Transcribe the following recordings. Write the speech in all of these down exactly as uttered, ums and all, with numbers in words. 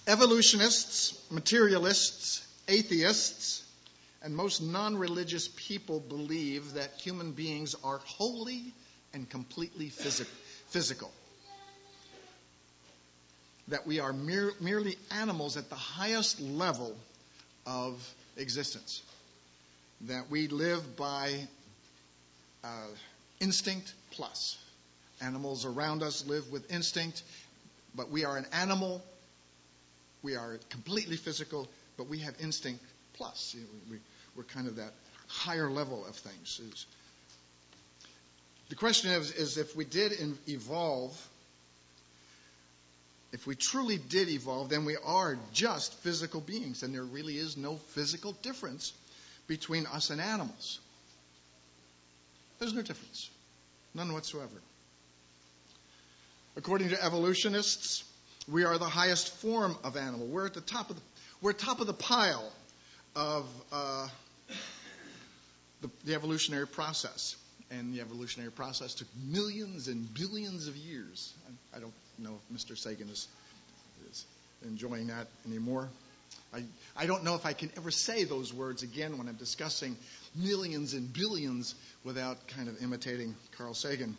Evolutionists, materialists, atheists, and most non-religious people believe that human beings are wholly and completely phys- physical. That we are mere, merely animals at the highest level of existence. That we live by uh, instinct plus. Animals around us live with instinct, but we are an animal. We are completely physical, but we have instinct plus. You know, we, we're kind of that higher level of things. Is, the question is, is if we did in, evolve, if we truly did evolve, then we are just physical beings, and there really is no physical difference between us and animals. There's no difference. None whatsoever. According to evolutionists, we are the highest form of animal. We're at the top of the, we're top of the pile of uh, the, the evolutionary process. And the evolutionary process took millions and billions of years. I, I don't know if Mister Sagan is, is enjoying that anymore. I, I don't know if I can ever say those words again when I'm discussing millions and billions without kind of imitating Carl Sagan.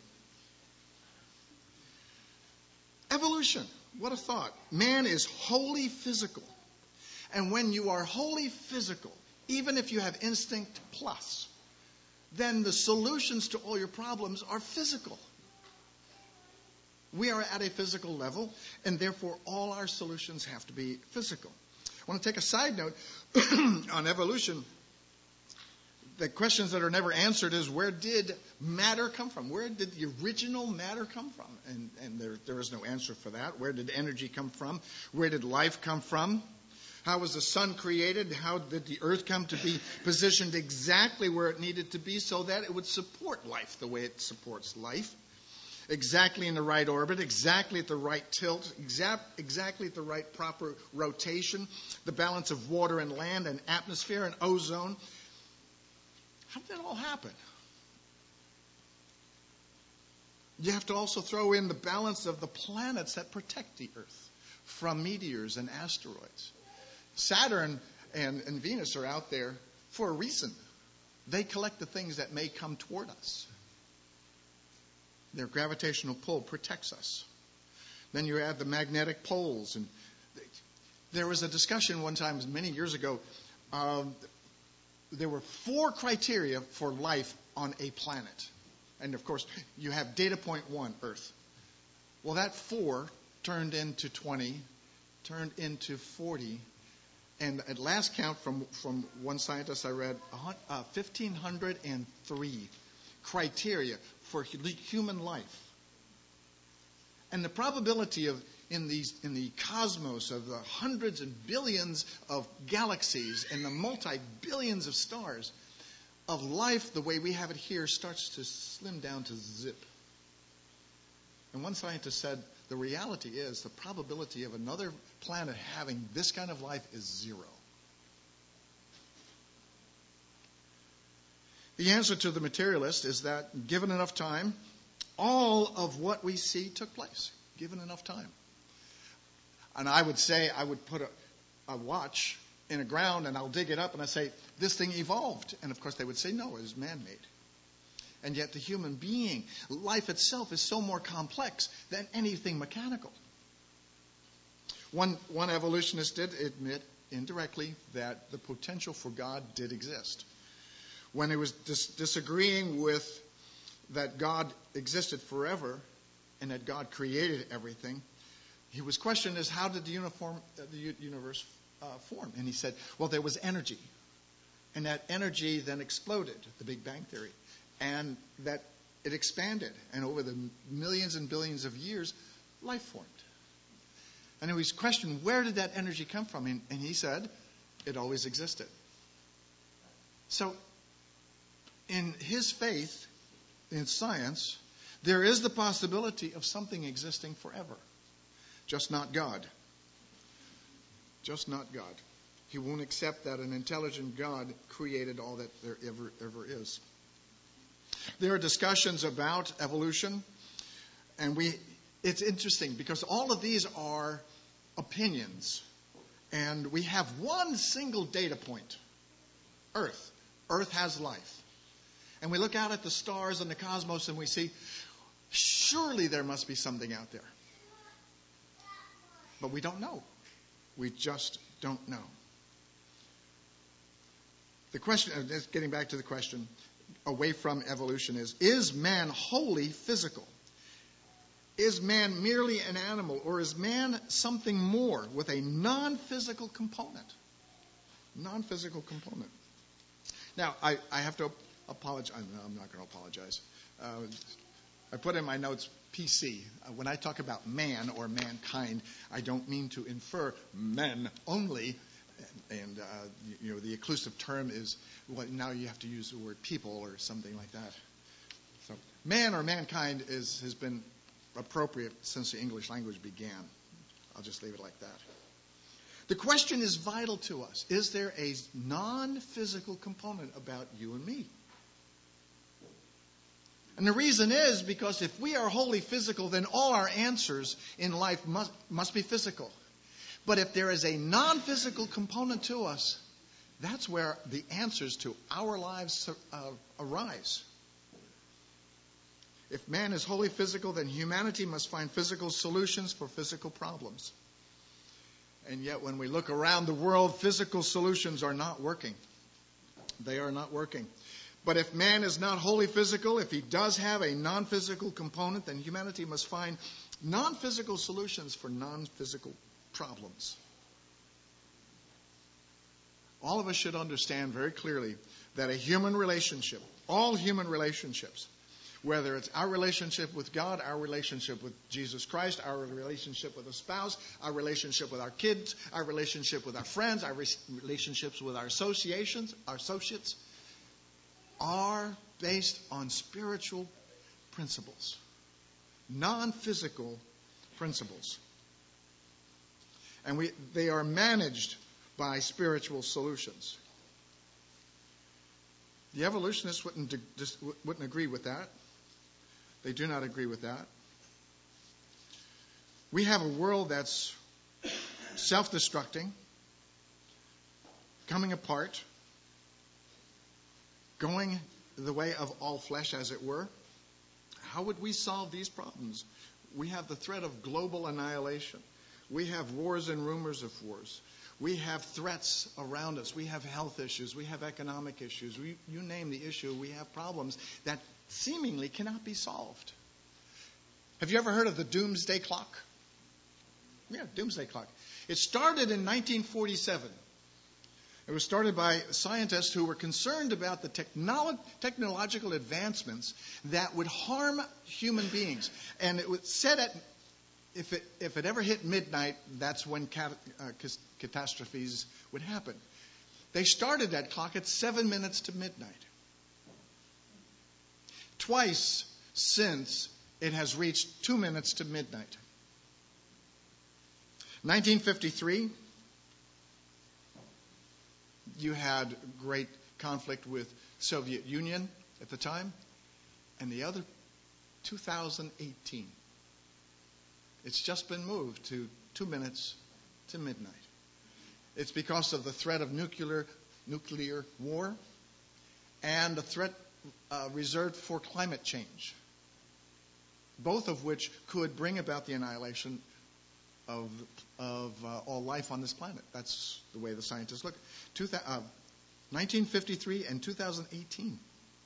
Evolution. What a thought. Man is wholly physical. And when you are wholly physical, even if you have instinct plus, then the solutions to all your problems are physical. We are at a physical level, and therefore all our solutions have to be physical. I want to take a side note on evolution. The questions that are never answered is, where did matter come from? Where did the original matter come from? And, and there, there is no answer for that. Where did energy come from? Where did life come from? How was the sun created? How did the earth come to be positioned exactly where it needed to be so that it would support life the way it supports life? Exactly in the right orbit, exactly at the right tilt, exact, exactly at the right proper rotation, the balance of water and land and atmosphere and ozone. How did that all happen? You have to also throw in the balance of the planets that protect the Earth from meteors and asteroids. Saturn and, and Venus are out there for a reason. They collect the things that may come toward us. Their gravitational pull protects us. Then you add the magnetic poles. And there was a discussion one time many years ago. Um, there were four criteria for life on a planet. And, of course, you have data point one, Earth. Well, that four turned into twenty, turned into forty. And at last count from, from one scientist I read, uh, fifteen oh three criteria for human life. And the probability of in these in the cosmos of the hundreds and billions of galaxies and the multi-billions of stars of life the way we have it here starts to slim down to zip. And one scientist said the reality is the probability of another planet having this kind of life is zero. The answer to the materialist is that given enough time, all of what we see took place. Given enough time. And I would say, I would put a, a watch in the ground and I'll dig it up and I say, this thing evolved. And of course they would say, no, it was man-made. And yet the human being, life itself is so more complex than anything mechanical. One, one evolutionist did admit indirectly that the potential for God did exist. When he was dis- disagreeing with that God existed forever and that God created everything, he was questioned as how did the, uniform, uh, the universe uh, form? And he said, well, there was energy. And that energy then exploded, the Big Bang Theory. And that it expanded. And over the millions and billions of years, life formed. And he was questioned, where did that energy come from? And, and he said, it always existed. So, in his faith, in science, there is the possibility of something existing forever. Just not God. Just not God. He won't accept that an intelligent God created all that there ever, ever is. There are discussions about evolution, and we it's interesting because all of these are opinions. And we have one single data point, Earth. Earth has life. And we look out at the stars and the cosmos and we see, surely there must be something out there. But we don't know. We just don't know. The question, getting back to the question, away from evolution is, is man wholly physical? Is man merely an animal, or is man something more with a non-physical component? Non-physical component. Now, I, I have to apologize. No, I'm not going to apologize. Uh, I put in my notes P C. Uh, when I talk about man or mankind, I don't mean to infer men only. And, and uh, you know, the inclusive term is, well, now you have to use the word people or something like that. So, man or mankind is has been appropriate since the English language began. I'll just leave it like that. The question is vital to us. Is there a non-physical component about you and me? And the reason is because if we are wholly physical, then all our answers in life must, must be physical. But if there is a non-physical component to us, that's where the answers to our lives uh, arise. If man is wholly physical, then humanity must find physical solutions for physical problems. And yet when we look around the world, physical solutions are not working. They are not working. But if man is not wholly physical, if he does have a non-physical component, then humanity must find non-physical solutions for non-physical problems. All of us should understand very clearly that a human relationship, all human relationships, whether it's our relationship with God, our relationship with Jesus Christ, our relationship with a spouse, our relationship with our kids, our relationship with our friends, our re- relationships with our associations, our associates, are based on spiritual principles, non-physical principles. And we, they are managed by spiritual solutions. The evolutionists wouldn't, wouldn't agree with that. They do not agree with that. We have a world that's self-destructing, coming apart, going the way of all flesh, as it were. How would we solve these problems? We have the threat of global annihilation. We have wars and rumors of wars. We have threats around us. We have health issues. We have economic issues. We, you name the issue, we have problems that seemingly cannot be solved. Have you ever heard of the doomsday clock? Yeah, doomsday clock. It started in nineteen forty-seven. It was started by scientists who were concerned about the technolo- technological advancements that would harm human beings. And it was said at, if it, if it ever hit midnight, that's when cat, uh, catastrophes would happen. They started that clock at seven minutes to midnight. Twice since, it has reached two minutes to midnight. nineteen fifty-three, you had great conflict with Soviet Union at the time. And the other, two thousand eighteen. It's just been moved to two minutes to midnight. It's because of the threat of nuclear nuclear war and the threat uh, reserved for climate change, both of which could bring about the annihilation of of uh, all life on this planet. That's the way the scientists look. Two, uh, nineteen fifty-three and two thousand eighteen.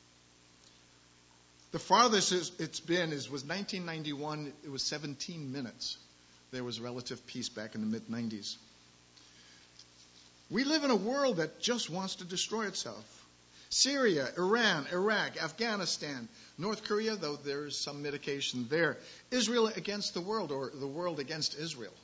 The farthest it's been is was nineteen ninety-one. It was seventeen minutes. There was relative peace back in the mid nineties. We live in a world that just wants to destroy itself. Syria, Iran, Iraq, Afghanistan, North Korea, though there is some mitigation there. Israel against the world, or the world against Israel.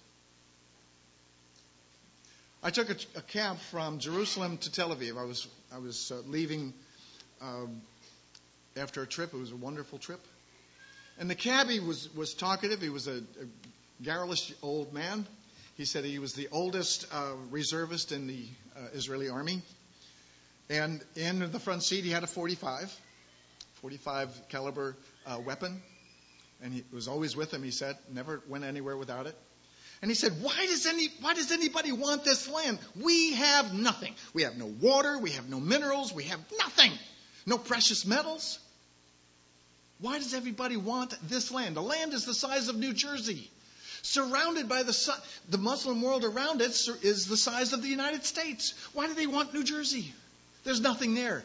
I took a, a cab from Jerusalem to Tel Aviv. I was I was uh, leaving um, after a trip. It was a wonderful trip. And the cabbie was, was talkative. He was a, a garrulous old man. He said he was the oldest uh, reservist in the uh, Israeli army. And in the front seat, he had a forty-five, forty-five caliber uh, weapon. And he, it was always with him, he said. Never went anywhere without it. And he said, why does any, why does anybody want this land? We have nothing. We have no water. We have no minerals. We have nothing. No precious metals. Why does everybody want this land? The land is the size of New Jersey. Surrounded by the sun. The Muslim world around it is the size of the United States. Why do they want New Jersey? There's nothing there.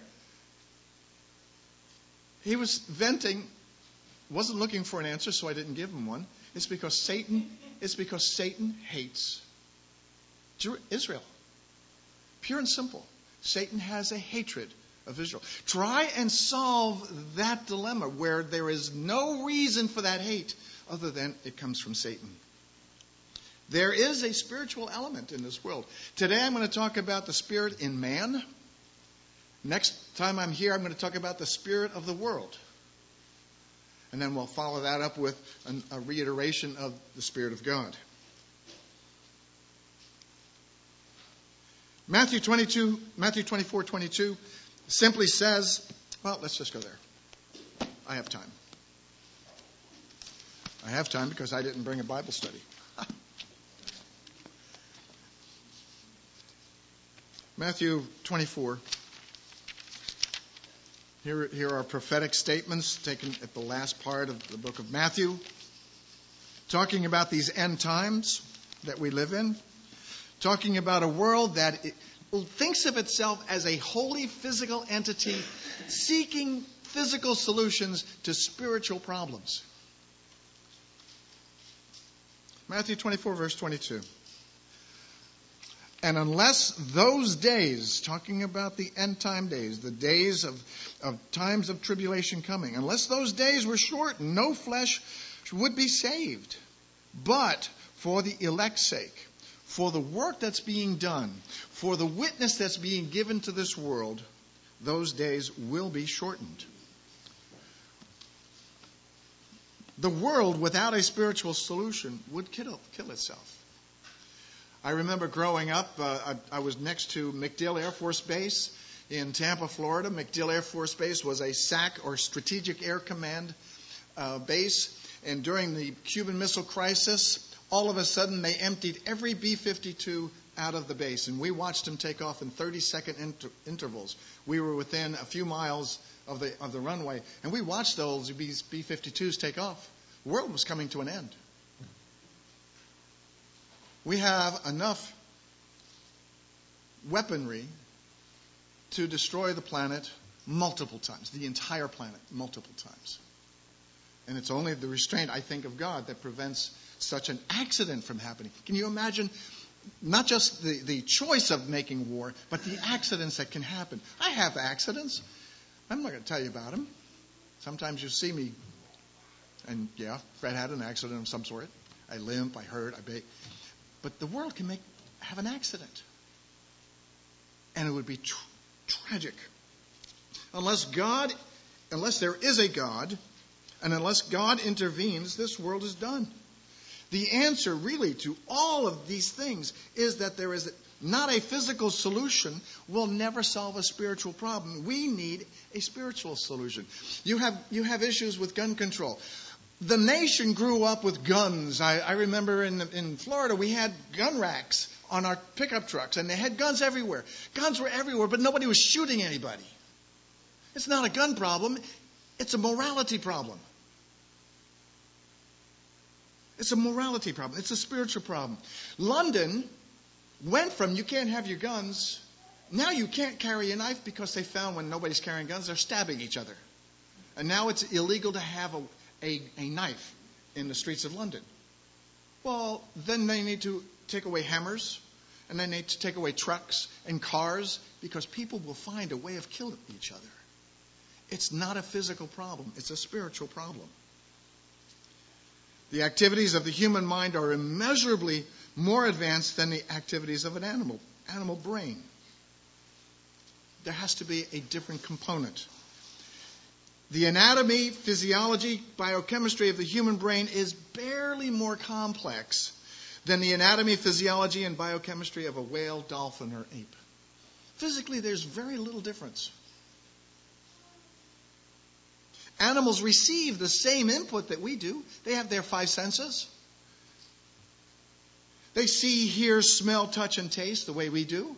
He was venting, wasn't looking for an answer, so I didn't give him one. It's because Satan, it's because Satan hates Israel. Pure and simple. Satan has a hatred of Israel. Try and solve that dilemma where there is no reason for that hate other than it comes from Satan. There is a spiritual element in this world. Today I'm going to talk about the spirit in man. Next time I'm here, I'm going to talk about the spirit of the world. And then we'll follow that up with an, a reiteration of the Spirit of God. Matthew twenty-two, Matthew twenty-four, twenty-two simply says, well, let's just go there. I have time. I have time because I didn't bring a Bible study. Matthew twenty-four. Here, here are prophetic statements taken at the last part of the book of Matthew, talking about these end times that we live in, talking about a world that it thinks of itself as a holy physical entity seeking physical solutions to spiritual problems. Matthew twenty-four, verse twenty-two. And unless those days, talking about the end time days, the days of, of times of tribulation coming, unless those days were shortened, no flesh would be saved. But for the elect's sake, for the work that's being done, for the witness that's being given to this world, those days will be shortened. The world without a spiritual solution would kill, kill itself. I remember growing up, uh, I, I was next to MacDill Air Force Base in Tampa, Florida. MacDill Air Force Base was a S A C, or Strategic Air Command uh, base. And during the Cuban Missile Crisis, all of a sudden they emptied every B fifty-two out of the base. And we watched them take off in thirty-second inter- intervals. We were within a few miles of the, of the runway. And we watched those B fifty-twos take off. The world was coming to an end. We have enough weaponry to destroy the planet multiple times, the entire planet multiple times. And it's only the restraint, I think, of God that prevents such an accident from happening. Can you imagine not just the, the choice of making war, but the accidents that can happen? I have accidents. I'm not going to tell you about them. Sometimes you see me, and yeah, Fred had an accident of some sort. I limp, I hurt, I bake. But the world can make have an accident. And it would be tr- tragic. Unless God, unless there is a God, and unless God intervenes, this world is done. The answer really to all of these things is that there is not a physical solution will never solve a spiritual problem. We need a spiritual solution. You have you have issues with gun control. The nation grew up with guns. I, I remember in in Florida we had gun racks on our pickup trucks, and they had guns everywhere. Guns were everywhere, but nobody was shooting anybody. It's not a gun problem. It's a morality problem. It's a morality problem. It's a spiritual problem. London went from you can't have your guns, now you can't carry a knife because they found when nobody's carrying guns, they're stabbing each other. And now it's illegal to have a A, a knife in the streets of London. Well, then they need to take away hammers, and they need to take away trucks and cars, because people will find a way of killing each other. It's not a physical problem. It's a spiritual problem. The activities of the human mind are immeasurably more advanced than the activities of an animal, animal brain. There has to be a different component. The anatomy, physiology, biochemistry of the human brain is barely more complex than the anatomy, physiology, and biochemistry of a whale, dolphin, or ape. Physically, there's very little difference. Animals receive the same input that we do. They have their five senses. They see, hear, smell, touch, and taste the way we do.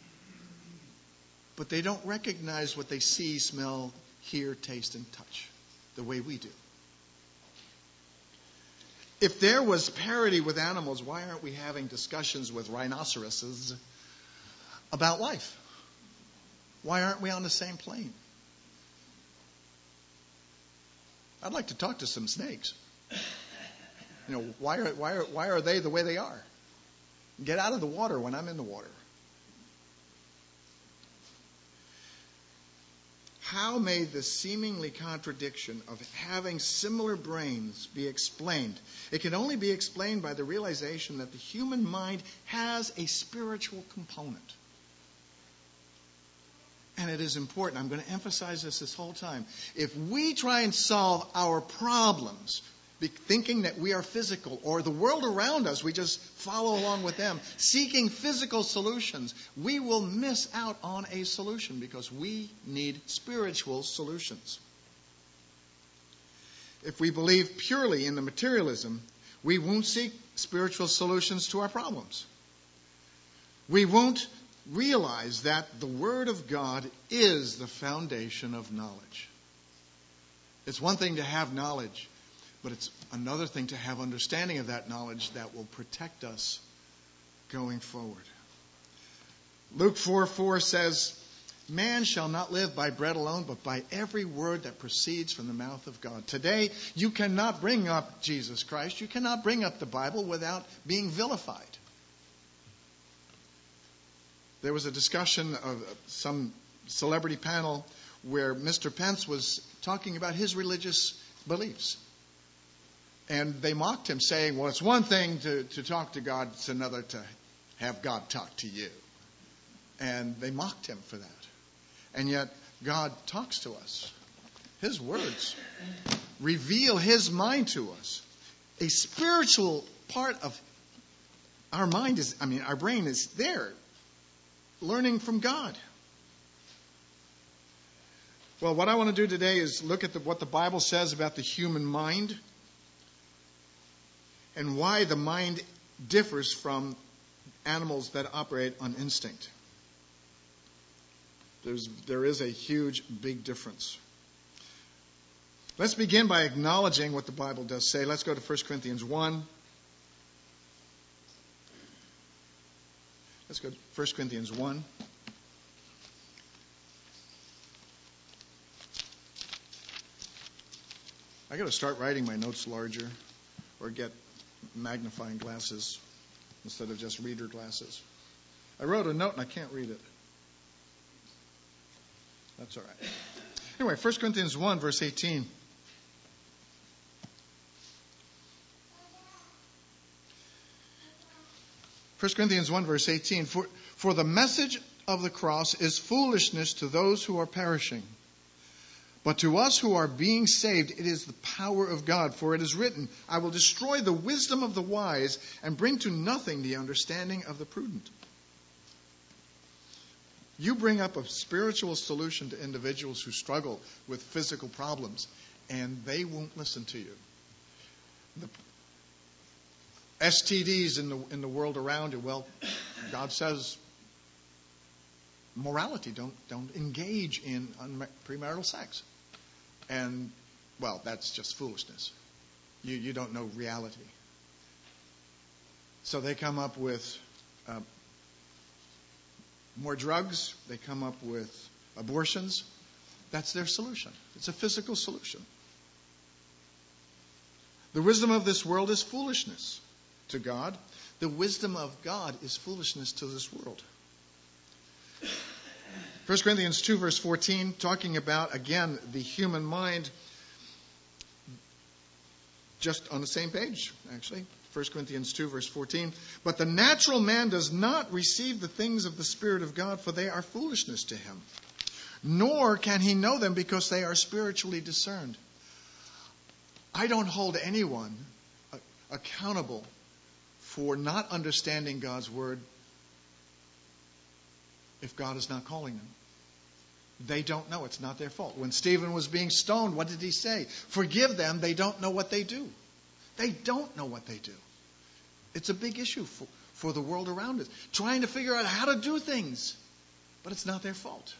But they don't recognize what they see, smell, hear, taste, and touch the way we do. If there was parity with animals, why aren't we having discussions with rhinoceroses about life? Why aren't we on the same plane? I'd like to talk to some snakes. You know, why are, why are, why are they the way they are? Get out of the water when I'm in the water. How may the seemingly contradiction of having similar brains be explained? It can only be explained by the realization that the human mind has a spiritual component. And it is important. I'm going to emphasize this this whole time. If we try and solve our problems thinking that we are physical, or the world around us, we just follow along with them, seeking physical solutions, we will miss out on a solution because we need spiritual solutions. If we believe purely in the materialism, we won't seek spiritual solutions to our problems. We won't realize that the Word of God is the foundation of knowledge. It's one thing to have knowledge, but it's another thing to have understanding of that knowledge that will protect us going forward. Luke four four says, "Man shall not live by bread alone, but by every word that proceeds from the mouth of God." Today, you cannot bring up Jesus Christ. You cannot bring up the Bible without being vilified. There was a discussion of some celebrity panel where Mister Pence was talking about his religious beliefs. And they mocked him, saying, well, it's one thing to, to talk to God, it's another to have God talk to you. And they mocked him for that. And yet, God talks to us. His words reveal His mind to us. A spiritual part of our mind is, I mean, our brain is there, learning from God. Well, what I want to do today is look at the, what the Bible says about the human mind and why the mind differs from animals that operate on instinct. There's, there is a huge, big difference. Let's begin by acknowledging what the Bible does say. Let's go to First Corinthians one. Let's go to First Corinthians one. I got to start writing my notes larger or get magnifying glasses instead of just reader glasses. I wrote a note and I can't read it. That's all right. Anyway, First Corinthians one, verse eighteen. First Corinthians one, verse eighteen. For, for the message of the cross is foolishness to those who are perishing. But to us who are being saved, it is the power of God. For it is written, I will destroy the wisdom of the wise and bring to nothing the understanding of the prudent. You bring up a spiritual solution to individuals who struggle with physical problems, and they won't listen to you. The S T Ds in the in the world around you, well, God says morality, don't don't engage in premarital sex. And, well, that's just foolishness. You you don't know reality. So they come up with uh, more drugs. They come up with abortions. That's their solution. It's a physical solution. The wisdom of this world is foolishness to God. The wisdom of God is foolishness to this world. First Corinthians two, verse fourteen, talking about, again, the human mind, just on the same page, actually. First Corinthians two, verse fourteen. But the natural man does not receive the things of the Spirit of God, for they are foolishness to him. Nor can he know them because they are spiritually discerned. I don't hold anyone accountable for not understanding God's Word if God is not calling them. They don't know. It's not their fault. When Stephen was being stoned, what did he say? Forgive them. They don't know what they do. They don't know what they do. It's a big issue for, for the world around us, trying to figure out how to do things. But it's not their fault.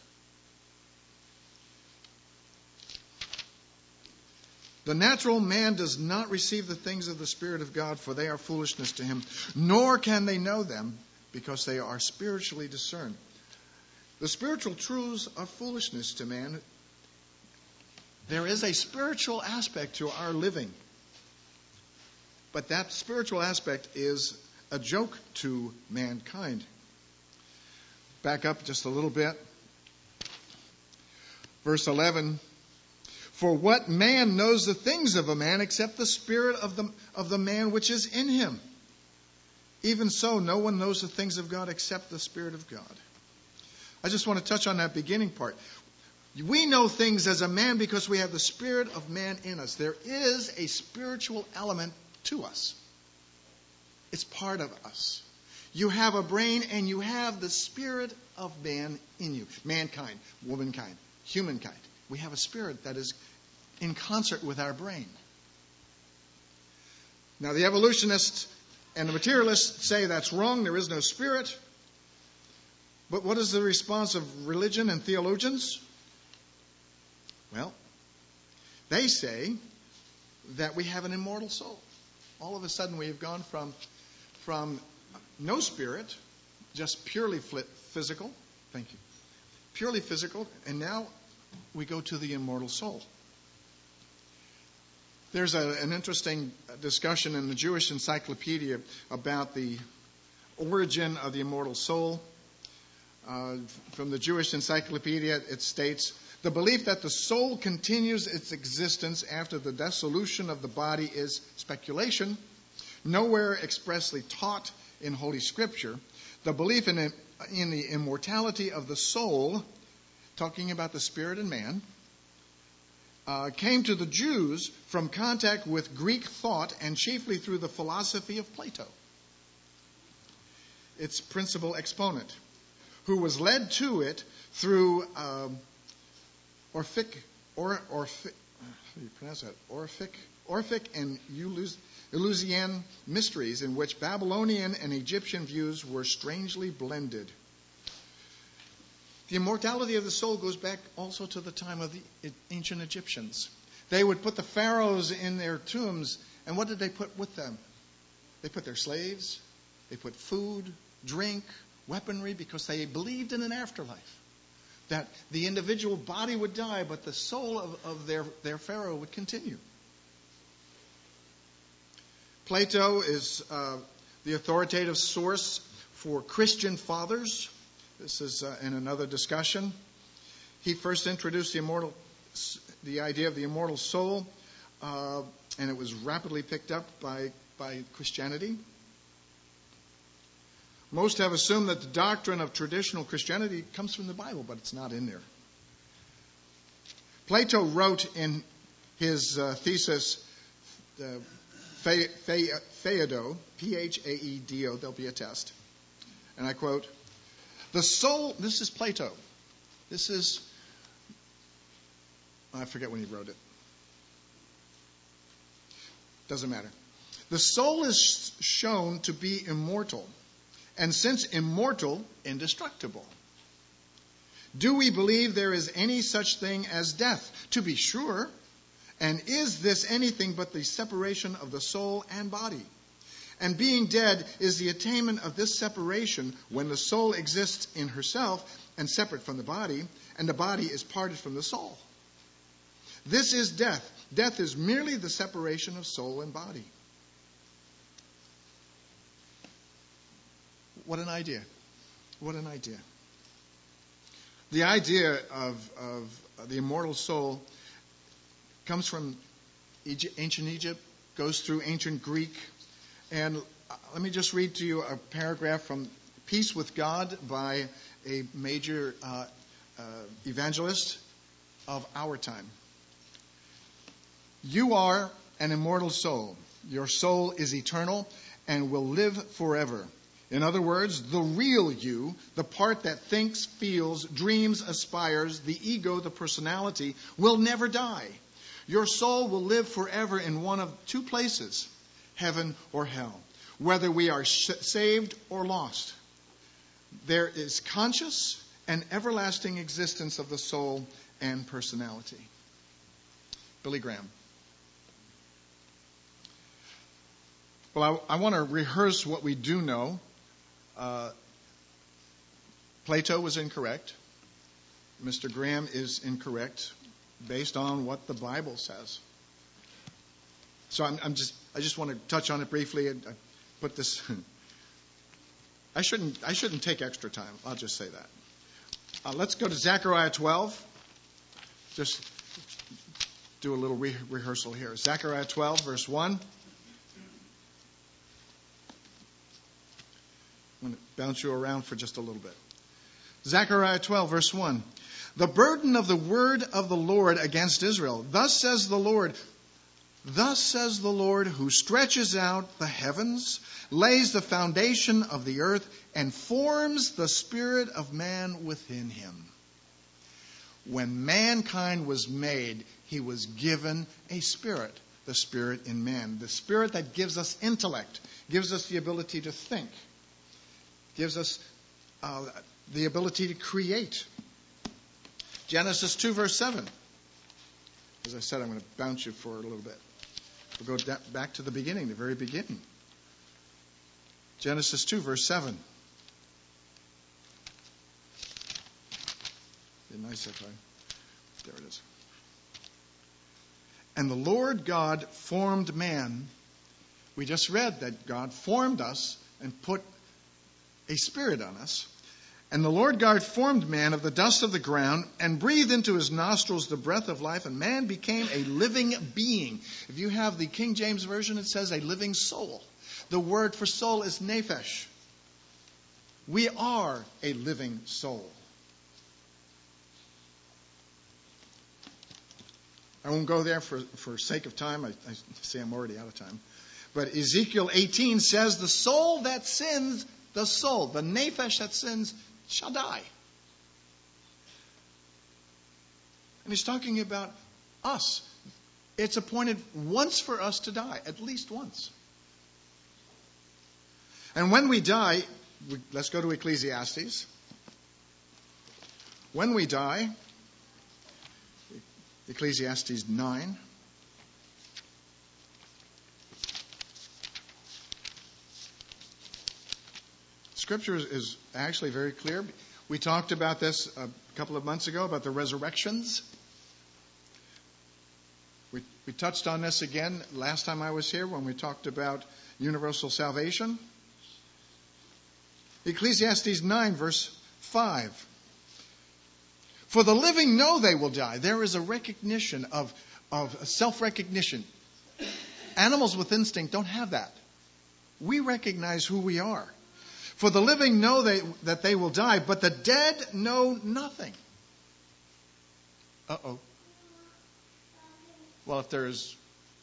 The natural man does not receive the things of the Spirit of God, for they are foolishness to him, nor can they know them, because they are spiritually discerned. The spiritual truths are foolishness to man. There is a spiritual aspect to our living, but that spiritual aspect is a joke to mankind. Back up just a little bit. Verse eleven. For what man knows the things of a man except the spirit of the, of the man which is in him? Even so, no one knows the things of God except the Spirit of God. I just want to touch on that beginning part. We know things as a man because we have the spirit of man in us. There is a spiritual element to us. It's part of us. You have a brain and you have the spirit of man in you. Mankind, womankind, humankind. We have a spirit that is in concert with our brain. Now, the evolutionists and the materialists say that's wrong. There is no spirit. But what is the response of religion and theologians? Well, they say that we have an immortal soul. All of a sudden, we have gone from, from no spirit, just purely physical. Thank you. Purely physical, and now we go to the immortal soul. There's a, an interesting discussion in the Jewish Encyclopedia about the origin of the immortal soul. Uh, from the Jewish Encyclopedia, it states, the belief that the soul continues its existence after the dissolution of the body is speculation, nowhere expressly taught in Holy Scripture. The belief in, it, in the immortality of the soul, talking about the spirit in man, uh, came to the Jews from contact with Greek thought and chiefly through the philosophy of Plato, its principal exponent, who was led to it through uh, Orphic, or, Orphic, how do you pronounce that? Orphic, Orphic and Eleusinian mysteries in which Babylonian and Egyptian views were strangely blended. The immortality of the soul goes back also to the time of the ancient Egyptians. They would put the pharaohs in their tombs, and what did they put with them? They put their slaves, they put food, drink, weaponry, because they believed in an afterlife. That the individual body would die, but the soul of, of their, their pharaoh would continue. Plato is uh, the authoritative source for Christian fathers. This is uh, in another discussion. He first introduced the immortal, the idea of the immortal soul, uh, and it was rapidly picked up by, by Christianity. Most have assumed that the doctrine of traditional Christianity comes from the Bible, but it's not in there. Plato wrote in his uh, thesis, uh, Phaedo, P H A E D O, there'll be a test, and I quote, the soul, this is Plato. This is, I forget when he wrote it. Doesn't matter. The soul is shown to be immortal, and since immortal, indestructible. Do we believe there is any such thing as death? To be sure. And is this anything but the separation of the soul and body? And being dead is the attainment of this separation when the soul exists in herself and separate from the body, and the body is parted from the soul. This is death. Death is merely the separation of soul and body. What an idea. What an idea. The idea of, of the immortal soul comes from Egypt, ancient Egypt, goes through ancient Greek. And let me just read to you a paragraph from Peace with God by a major uh, uh, evangelist of our time. You are an immortal soul. Your soul is eternal and will live forever. In other words, the real you, the part that thinks, feels, dreams, aspires, the ego, the personality, will never die. Your soul will live forever in one of two places, heaven or hell. whether we are saved or lost. There is conscious and everlasting existence of the soul and personality. Billy Graham. Well, I, I want to rehearse what we do know. Uh, Plato was incorrect. Mister Graham is incorrect based on what the Bible says. So I'm, I'm just, I just want to touch on it briefly and I put this. I shouldn't, I shouldn't take extra time. I'll just say that. Uh, let's go to Zechariah twelve. Just do a little re- rehearsal here. Zechariah twelve, verse one. I'm going to bounce you around for just a little bit. Zechariah twelve, verse one. The burden of the word of the Lord against Israel. Thus says the Lord, Thus says the Lord, who stretches out the heavens, lays the foundation of the earth, and forms the spirit of man within him. When mankind was made, he was given a spirit, the spirit in man. The spirit that gives us intellect, gives us the ability to think, gives us uh, the ability to create. Genesis two, verse seven. As I said, I'm going to bounce you for a little bit. We'll go back to the beginning, the very beginning. Genesis two, verse seven. Be nice if I... There it is. And the Lord God formed man. We just read that God formed us and put a spirit on us. And the Lord God formed man of the dust of the ground and breathed into his nostrils the breath of life, and man became a living being. If you have the King James Version, it says a living soul. The word for soul is nephesh. We are a living soul. I won't go there for, for sake of time. I, I see I'm already out of time. But Ezekiel eighteen says the soul that sins, the soul, the nephesh that sins, shall die. And he's talking about us. It's appointed once for us to die, at least once. And when we die, we, let's go to Ecclesiastes. When we die, Ecclesiastes nine. Scripture is actually very clear. We talked about this a couple of months ago, about the resurrections. We, we touched on this again last time I was here when we talked about universal salvation. Ecclesiastes nine, verse five. For the living know they will die. There is a recognition of, of self-recognition. Animals with instinct don't have that. We recognize who we are. For the living know they, that they will die, but the dead know nothing. Uh-oh. Well, if there is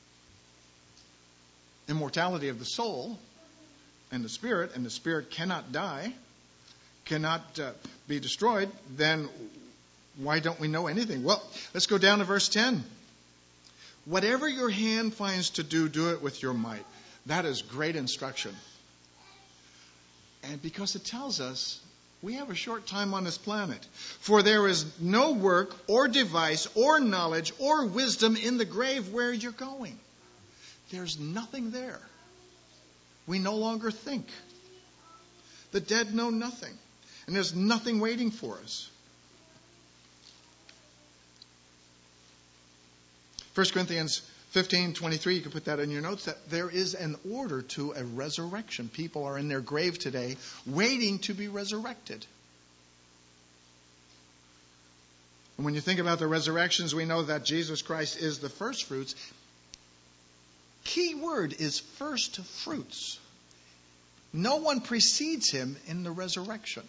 immortality of the soul and the spirit, and the spirit cannot die, cannot uh, be destroyed, then why don't we know anything? Well, let's go down to verse ten. Whatever your hand finds to do, do it with your might. That is great instruction. And because it tells us we have a short time on this planet. For there is no work or device or knowledge or wisdom in the grave where you're going. There's nothing there. We no longer think. The dead know nothing. And there's nothing waiting for us. First Corinthians fifteen twenty-three, you can put that in your notes, that there is an order to a resurrection. People are in their grave today waiting to be resurrected. And when you think about the resurrections, we know that Jesus Christ is the first fruits. Key word is first fruits. No one precedes him in the resurrection.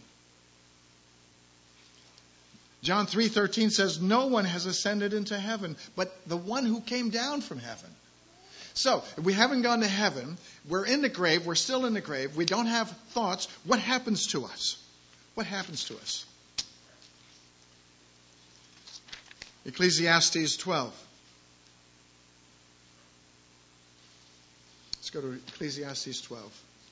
John three thirteen says, no one has ascended into heaven, but the one who came down from heaven. So, if we haven't gone to heaven, we're in the grave, we're still in the grave, we don't have thoughts, what happens to us? What happens to us? Ecclesiastes twelve. Let's go to Ecclesiastes twelve.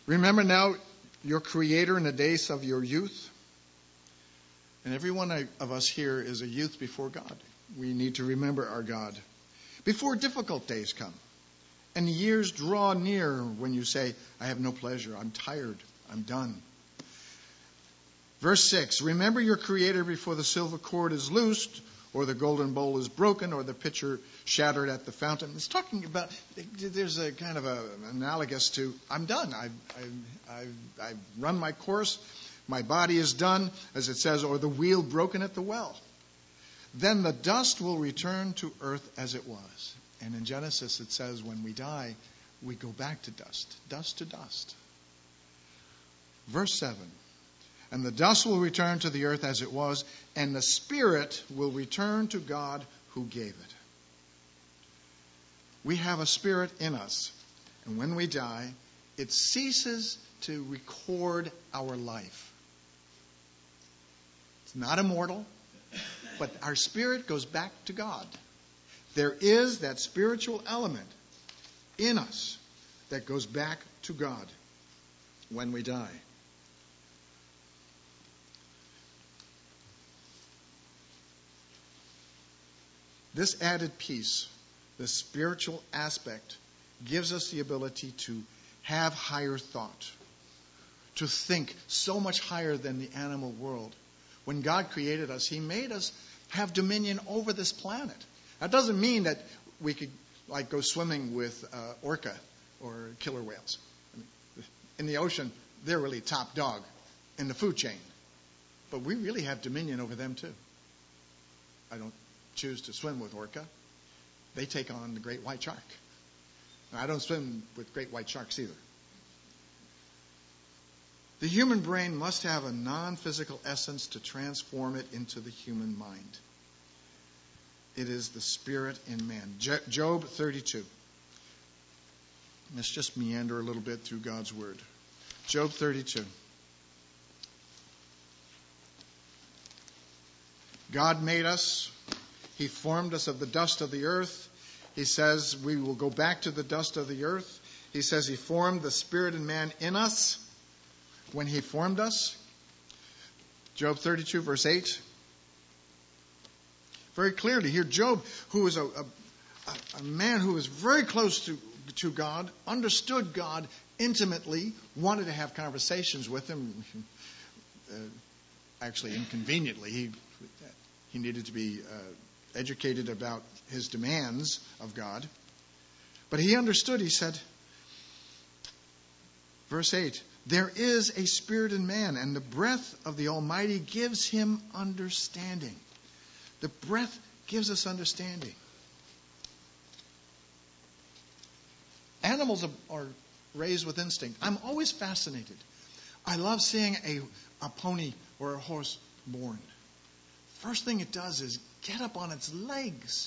Remember now your Creator in the days of your youth. And every one of us here is a youth before God. We need to remember our God. Before difficult days come, and years draw near when you say, I have no pleasure, I'm tired, I'm done. Verse six, remember your Creator before the silver cord is loosed, or the golden bowl is broken, or the pitcher shattered at the fountain. It's talking about, there's a kind of a, analogous to, I'm done. I've, I've, I've, I've run my course. My body is done, as it says, or the wheel broken at the well. Then the dust will return to earth as it was. And in Genesis it says when we die, we go back to dust, dust to dust. Verse seven. And the dust will return to the earth as it was, and the spirit will return to God who gave it. We have a spirit in us, and when we die, it ceases to record our life. It's not immortal, but our spirit goes back to God. There is that spiritual element in us that goes back to God when we die. This added piece, this spiritual aspect, gives us the ability to have higher thought, to think so much higher than the animal world. When God created us, He made us have dominion over this planet. That doesn't mean that we could like go swimming with uh, orca or killer whales. I mean, in the ocean, they're really top dog in the food chain. But we really have dominion over them too. I don't choose to swim with orca. They take on the great white shark. Now, I don't swim with great white sharks either. The human brain must have a non-physical essence to transform it into the human mind. It is the spirit in man. Job thirty-two. Let's just meander a little bit through God's word. Job thirty-two. God made us. He formed us of the dust of the earth. He says we will go back to the dust of the earth. He says He formed the spirit in man in us when He formed us. Job thirty-two, verse eight. Very clearly here, Job, who is a, a, a man who was very close to, to God, understood God intimately, wanted to have conversations with Him. Uh, actually, inconveniently, he, he needed to be uh, educated about his demands of God. But he understood, he said, verse eight, there is a spirit in man, and the breath of the Almighty gives him understanding. The breath gives us understanding. Animals are raised with instinct. I'm always fascinated. I love seeing a, a pony or a horse born. First thing it does is get up on its legs.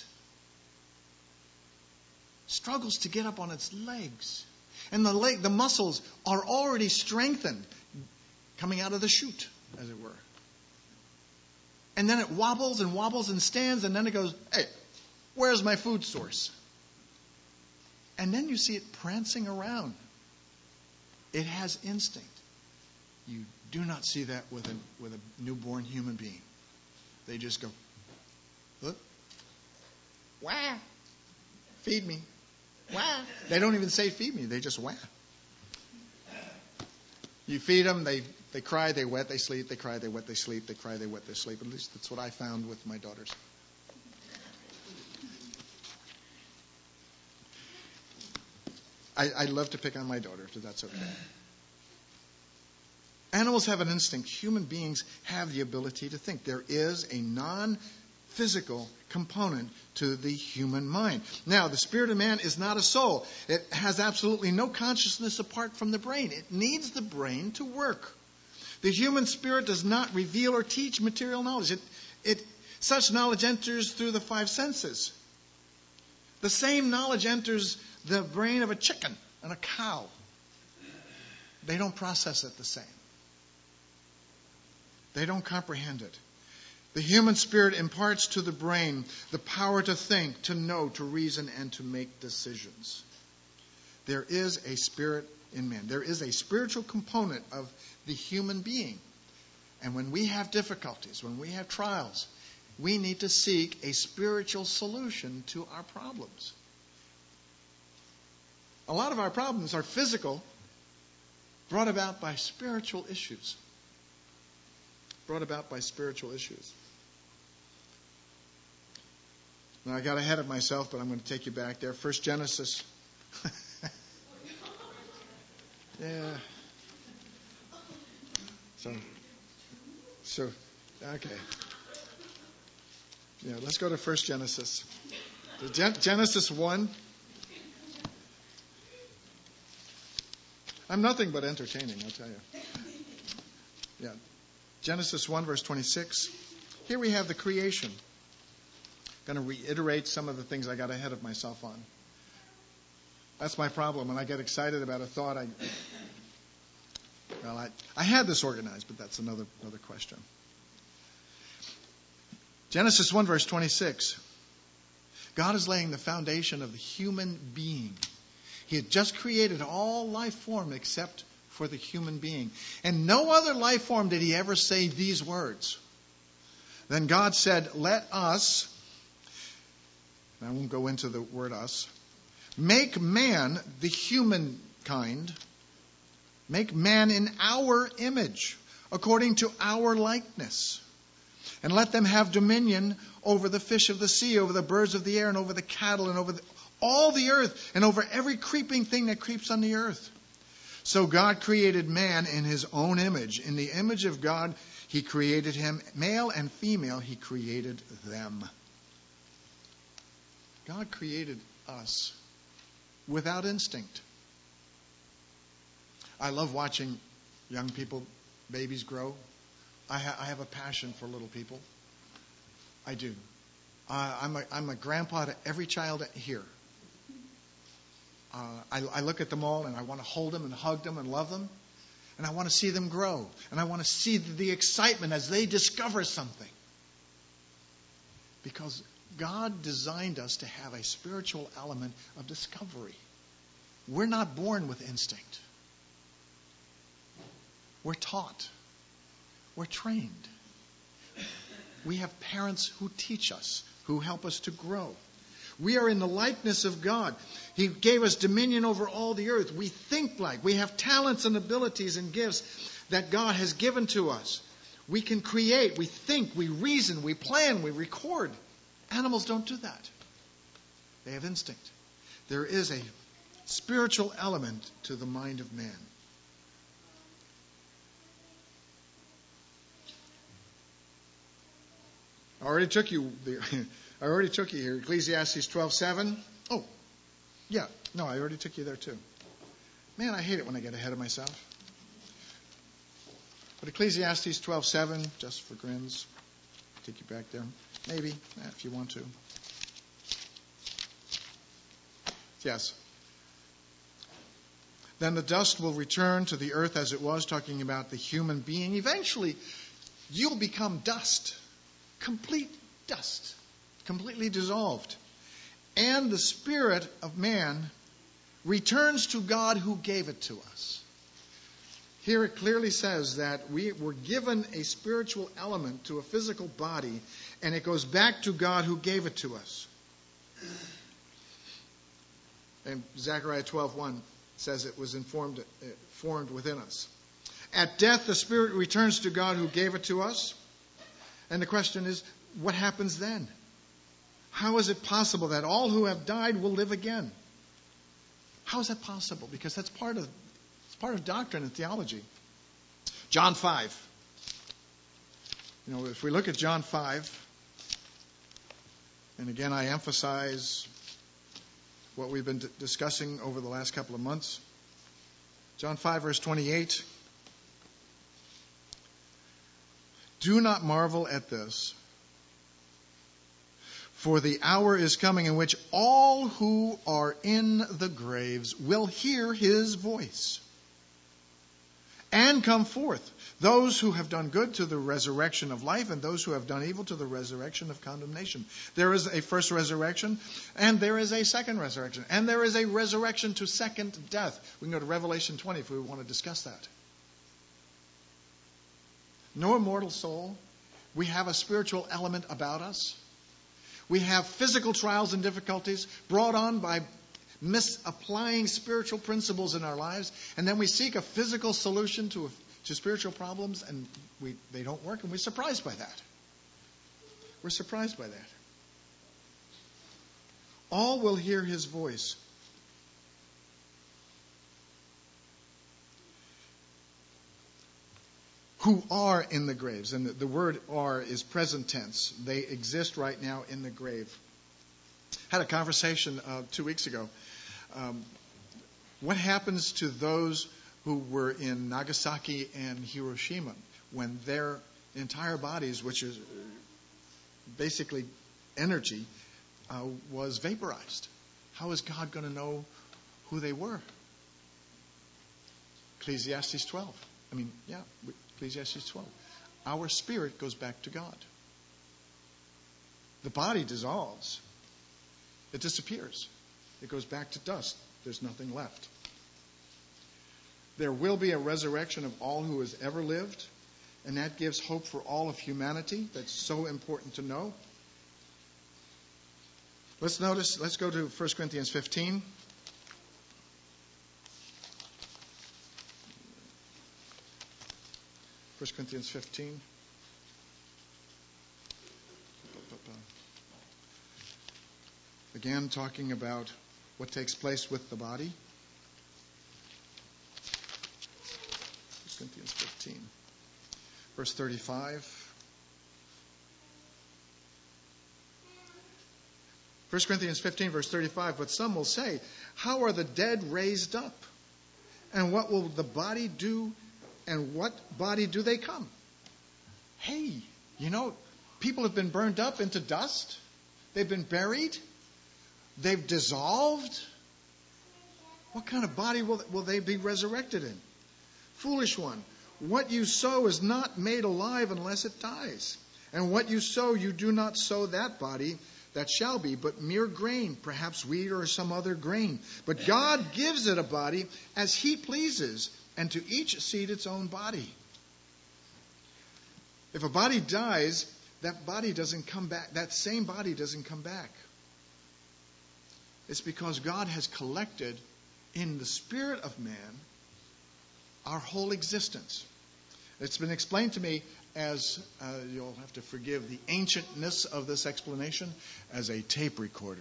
Struggles to get up on its legs. And the leg, the muscles are already strengthened, coming out of the chute, as it were. And then it wobbles and wobbles and stands, and then it goes, hey, where's my food source? And then you see it prancing around. It has instinct. You do not see that with a, with a newborn human being. They just go, look, wah, feed me, wah. They don't even say feed me, they just wah. You feed them, they, they cry, they wet, they sleep, they cry, they wet, they sleep, they cry, they wet, they sleep. At least that's what I found with my daughters. I, I love to pick on my daughter, so that's okay. Animals have an instinct. Human beings have the ability to think. There is a non-physical component to the human mind. Now, the spirit of man is not a soul. It has absolutely no consciousness apart from the brain. It needs the brain to work. The human spirit does not reveal or teach material knowledge. It, it, such knowledge enters through the five senses. The same knowledge enters the brain of a chicken and a cow. They don't process it the same. They don't comprehend it. The human spirit imparts to the brain the power to think, to know, to reason, and to make decisions. There is a spirit in man. There is a spiritual component of the human being. And when we have difficulties, when we have trials, we need to seek a spiritual solution to our problems. A lot of our problems are physical, brought about by spiritual issues. Brought about by spiritual issues. Now, I got ahead of myself, but I'm going to take you back there. First Genesis. yeah. So, so, okay. Yeah, let's go to First Genesis. Gen- Genesis one. I'm nothing but entertaining, I'll tell you. Yeah. Genesis one, verse twenty-six. Here we have the creation. I'm going to reiterate some of the things I got ahead of myself on. That's my problem. When I get excited about a thought, I, well, I, I had this organized, but that's another another question. Genesis one, verse twenty-six. God is laying the foundation of the human being. He had just created all life form except for the human being. And no other life form did he ever say these words. Then God said, let us, I won't go into the word us, make man, the humankind, make man in our image, according to our likeness. And let them have dominion over the fish of the sea, over the birds of the air, and over the cattle, and over the, all the earth, and over every creeping thing that creeps on the earth. So God created man in his own image. In the image of God, he created him. Male and female, he created them. God created us without instinct. I love watching young people, babies grow. I, ha- I have a passion for little people. I do. Uh, I'm, a, I'm a grandpa to every child here. Uh, I, I look at them all and I want to hold them and hug them and love them. And I want to see them grow. And I want to see the, the excitement as they discover something. Because God designed us to have a spiritual element of discovery. We're not born with instinct. We're taught. We're trained. We have parents who teach us, who help us to grow. We are in the likeness of God. He gave us dominion over all the earth. We think like. We have talents and abilities and gifts that God has given to us. We can create. We think. We reason. We plan. We record. Animals don't do that. They have instinct. There is a spiritual element to the mind of man. I already took you there. I already took you here. Ecclesiastes twelve seven. Oh, yeah. No, I already took you there too. Man, I hate it when I get ahead of myself. But Ecclesiastes twelve seven, just for grins. Take you back there. Maybe, if you want to. Yes. Then the dust will return to the earth as it was, talking about the human being. Eventually, you'll become dust. Complete dust. Completely dissolved. And the spirit of man returns to God who gave it to us. Here it clearly says that we were given a spiritual element to a physical body, and it goes back to God who gave it to us. And Zechariah twelve one says it was informed, uh, formed within us. At death, the spirit returns to God who gave it to us. And the question is, what happens then? How is it possible that all who have died will live again? How is that possible? Because that's part of it's part of doctrine and theology. John five. You know, if we look at John five, and again I emphasize what we've been d- discussing over the last couple of months. John five, verse twenty-eight. Do not marvel at this, for the hour is coming in which all who are in the graves will hear his voice and come forth. Those who have done good to the resurrection of life, and those who have done evil to the resurrection of condemnation. There is a first resurrection, and there is a second resurrection, and there is a resurrection to second death. We can go to Revelation twenty if we want to discuss that. No immortal soul. We have a spiritual element about us. We have physical trials and difficulties brought on by misapplying spiritual principles in our lives, and then we seek a physical solution to a to spiritual problems, and we, they don't work, and we're surprised by that. We're surprised by that. All will hear his voice. Who are in the graves. And the, the word are is present tense. They exist right now in the grave. Had a conversation uh, two weeks ago. Um, what happens to those who were in Nagasaki and Hiroshima when their entire bodies, which is basically energy, uh, was vaporized? How is God going to know who they were? Ecclesiastes twelve. I mean, yeah, Ecclesiastes twelve. Our spirit goes back to God. The body dissolves. It disappears. It goes back to dust. There's nothing left. There will be a resurrection of all who has ever lived, and that gives hope for all of humanity. That's so important to know. Let's notice, let's go to First Corinthians fifteen. First Corinthians fifteen. Again, talking about what takes place with the body. First Corinthians fifteen, verse thirty-five. First Corinthians fifteen, verse thirty-five. But some will say, how are the dead raised up? And what will the body do? And what body do they come? Hey, you know, people have been burned up into dust. They've been buried. They've dissolved. What kind of body will, will they be resurrected in? Foolish one, what you sow is not made alive unless it dies. And what you sow, you do not sow that body that shall be, but mere grain, perhaps wheat or some other grain. But God gives it a body as he pleases, and to each seed its own body. If a body dies, that body doesn't come back. That same body doesn't come back. It's because God has collected in the spirit of man our whole existence. It's been explained to me as, uh, you'll have to forgive the ancientness of this explanation, as a tape recorder.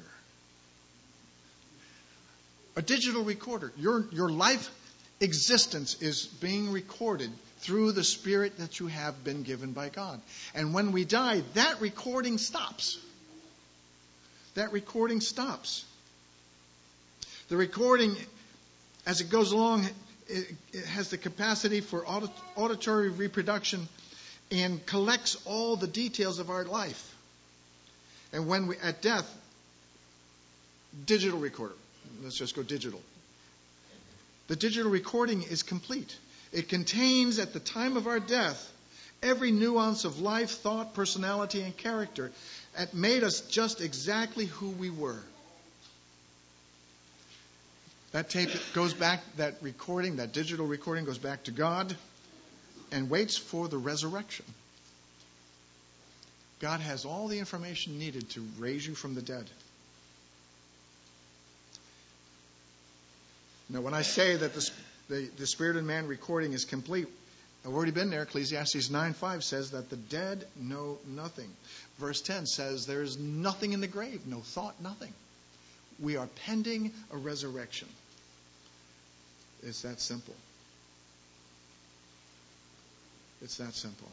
A digital recorder. Your, your life existence is being recorded through the spirit that you have been given by God. And when we die, that recording stops. That recording stops. The recording, as it goes along, it, it has the capacity for audit, auditory reproduction and collects all the details of our life. And when we, at death, digital recorder. Let's just go digital. The digital recording is complete. It contains, at the time of our death, every nuance of life, thought, personality, and character. It made us just exactly who we were. That tape goes back, that recording, that digital recording goes back to God and waits for the resurrection. God has all the information needed to raise you from the dead. Now, when I say that the, the, the Spirit in Man recording is complete, I've already been there. Ecclesiastes nine five says that the dead know nothing. Verse ten says there is nothing in the grave, no thought, nothing. We are pending a resurrection. It's that simple. It's that simple.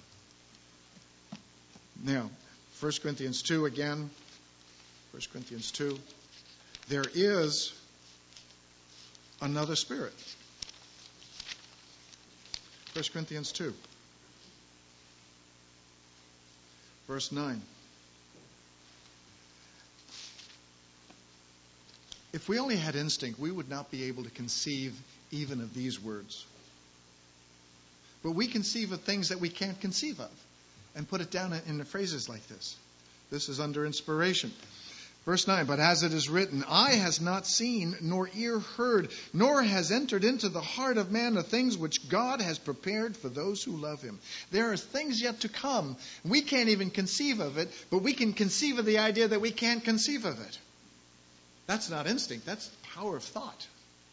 Now, First Corinthians two again. First Corinthians two. There is another spirit. First Corinthians two. Verse nine. If we only had instinct, we would not be able to conceive even of these words. But we conceive of things that we can't conceive of, and put it down in the phrases like this. This is under inspiration. Verse nine, but as it is written, eye has not seen, nor ear heard, nor has entered into the heart of man the things which God has prepared for those who love him. There are things yet to come. We can't even conceive of it, but we can conceive of the idea that we can't conceive of it. That's not instinct. That's the power of thought.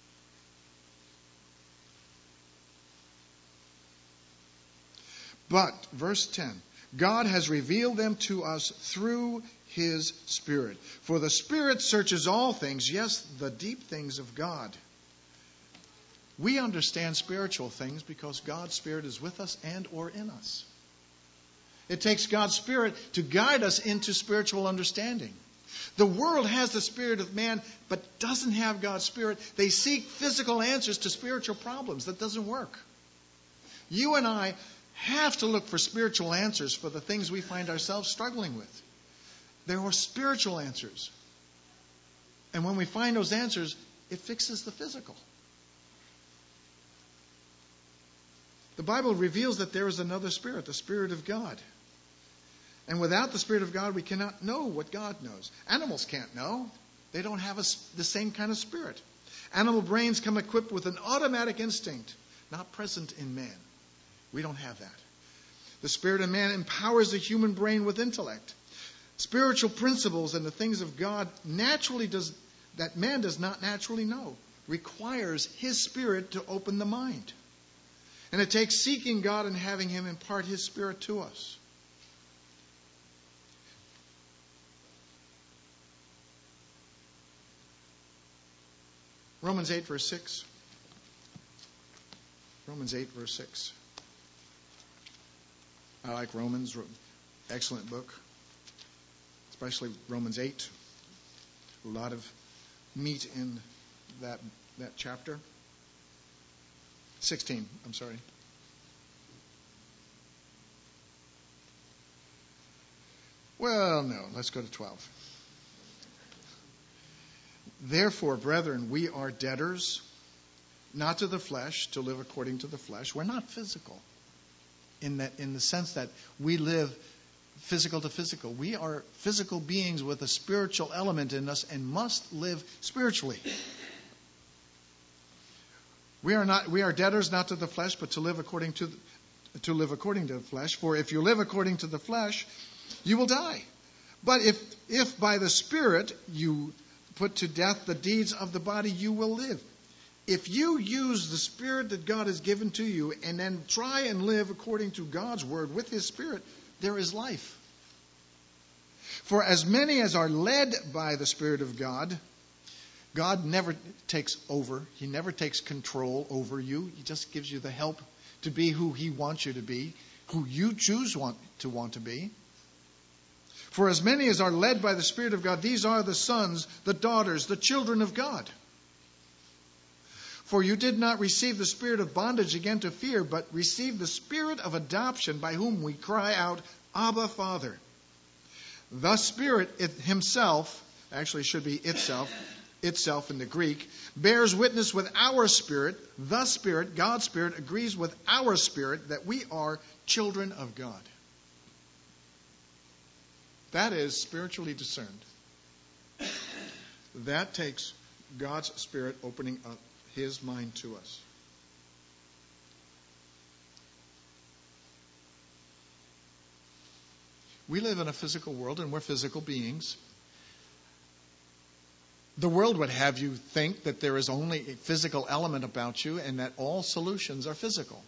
But, verse ten, God has revealed them to us through His Spirit. For the Spirit searches all things, yes, the deep things of God. We understand spiritual things because God's Spirit is with us and or in us. It takes God's Spirit to guide us into spiritual understanding. The world has the spirit of man, but doesn't have God's Spirit. They seek physical answers to spiritual problems. That doesn't work. You and I have to look for spiritual answers for the things we find ourselves struggling with. There are spiritual answers. And when we find those answers, it fixes the physical. The Bible reveals that there is another Spirit, the Spirit of God. And without the Spirit of God, we cannot know what God knows. Animals can't know. They don't have a, the same kind of spirit. Animal brains come equipped with an automatic instinct, not present in man. We don't have that. The Spirit of man empowers the human brain with intellect. Spiritual principles and the things of God naturally does that man does not naturally know requires His Spirit to open the mind. And it takes seeking God and having Him impart His Spirit to us. Romans eight, verse six. Romans eight, verse six. I like Romans. Excellent book. Especially Romans eight. A lot of meat in that, that chapter. sixteen, I'm sorry. Well, no, let's go to twelve. Therefore, brethren, we are debtors, not to the flesh, to live according to the flesh. We're not physical in that, in the sense that we live physical to physical. We are physical beings with a spiritual element in us and must live spiritually. We are not. We are debtors not to the flesh, but to live according to the, to live according to the flesh. For if you live according to the flesh, you will die. But if if by the Spirit you put to death the deeds of the body, you will live. If you use the Spirit that God has given to you and then try and live according to God's word with His Spirit, there is life. For as many as are led by the Spirit of God, God never takes over. He never takes control over you. He just gives you the help to be who He wants you to be, who you choose want to want to be. For as many as are led by the Spirit of God, these are the sons, the daughters, the children of God. For you did not receive the spirit of bondage again to fear, but received the Spirit of adoption, by whom we cry out, Abba, Father. The Spirit it Himself, actually should be itself, itself in the Greek, bears witness with our spirit. The Spirit, God's Spirit, agrees with our spirit that we are children of God. That is spiritually discerned. That takes God's Spirit opening up His mind to us. We live in a physical world and we're physical beings. The world would have you think that there is only a physical element about you and that all solutions are physical.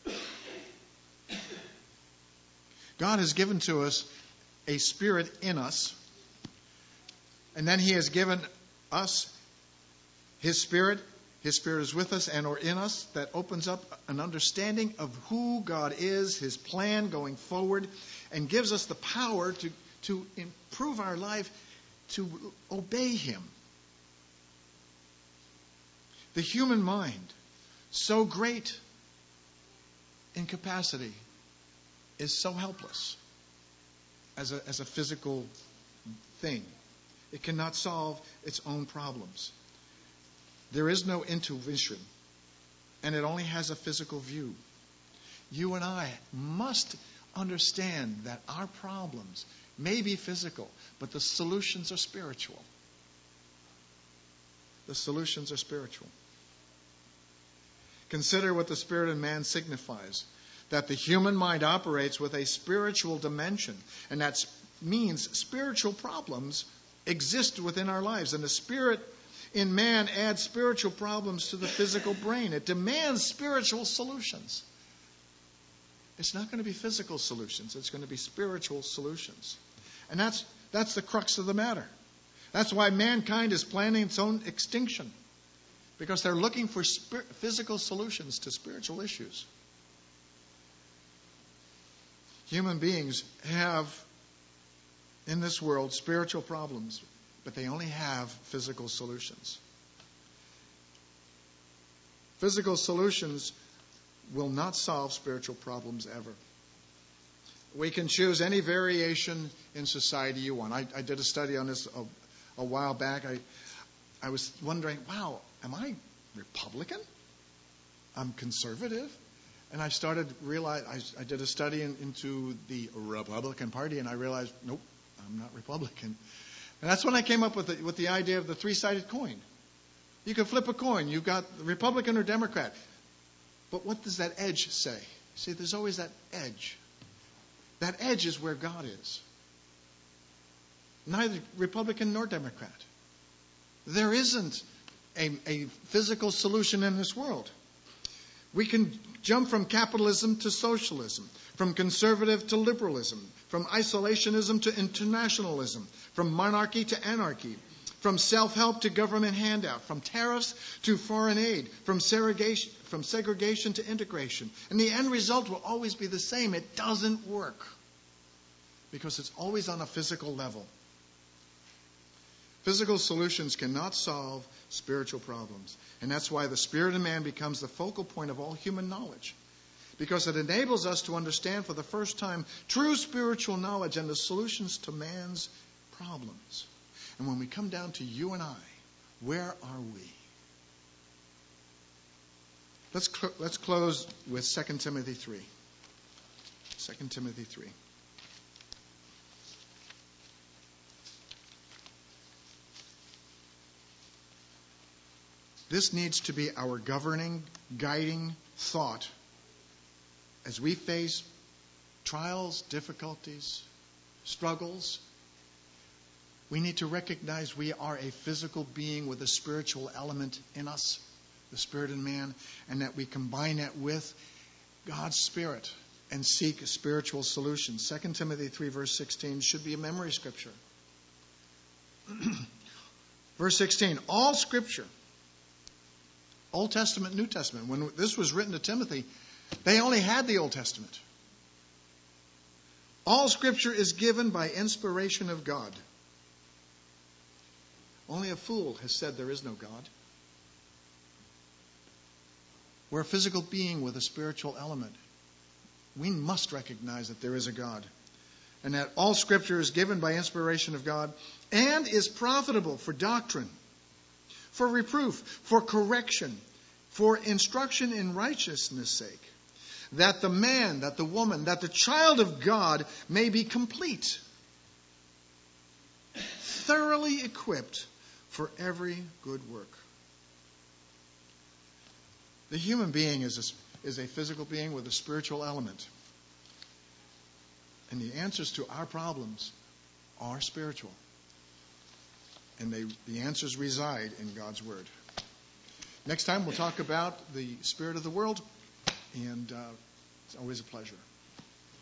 God has given to us a spirit in us, and then He has given us His Spirit. His Spirit is with us and or in us. That opens up an understanding of who God is, His plan going forward, and gives us the power to, to improve our life, to obey Him. The human mind, so great in capacity, is so helpless as a, as a physical thing. It cannot solve its own problems. There is no intuition, and it only has a physical view. you and I must understand that our problems may be physical, but the solutions are spiritual. The solutions are spiritual. Consider what the spirit in man signifies. That the human mind operates with a spiritual dimension. And that means spiritual problems exist within our lives. And the spirit in man adds spiritual problems to the physical brain. It demands spiritual solutions. It's not going to be physical solutions. It's going to be spiritual solutions. And that's that's the crux of the matter. That's why mankind is planning its own extinction. Because they're looking for spir- physical solutions to spiritual issues. Human beings have, in this world, spiritual problems, but they only have physical solutions. Physical solutions will not solve spiritual problems ever. We can choose any variation in society you want. I, I did a study on this a, a while back. I, I was wondering, wow, am I Republican? I'm conservative? And I started realize I, I did a study in, into the Republican Party, and I realized, nope, I'm not Republican. And that's when I came up with the, with the idea of the three-sided coin. You can flip a coin. You've got Republican or Democrat. But what does that edge say? See, there's always that edge. That edge is where God is. Neither Republican nor Democrat. There isn't a, a physical solution in this world. We can jump from capitalism to socialism, from conservative to liberalism, from isolationism to internationalism, from monarchy to anarchy, from self-help to government handout, from tariffs to foreign aid, from segregation, from segregation to integration. And the end result will always be the same. It doesn't work because it's always on a physical level. Physical solutions cannot solve spiritual problems. And that's why the spirit in man becomes the focal point of all human knowledge. Because it enables us to understand for the first time true spiritual knowledge and the solutions to man's problems. And when we come down to you and I, where are we? Let's cl- let's close with Second Timothy three. Second Timothy three. This needs to be our governing, guiding thought as we face trials, difficulties, struggles. We need to recognize we are a physical being with a spiritual element in us, the spirit in man, and that we combine that with God's spirit and seek spiritual solutions. Second Timothy three, verse sixteen should be a memory scripture. Verse sixteen, all scripture, Old Testament, New Testament. When this was written to Timothy, they only had the Old Testament. All Scripture is given by inspiration of God. Only a fool has said there is no God. We're a physical being with a spiritual element. We must recognize that there is a God. And that all Scripture is given by inspiration of God and is profitable for doctrine, for reproof, for correction, for instruction in righteousness' sake, that the man, that the woman, that the child of God may be complete, thoroughly equipped for every good work. The human being is a, is a physical being with a spiritual element. And the answers to our problems are spiritual. And they, the answers reside in God's Word. Next time we'll talk about the spirit of the world, and uh, it's always a pleasure.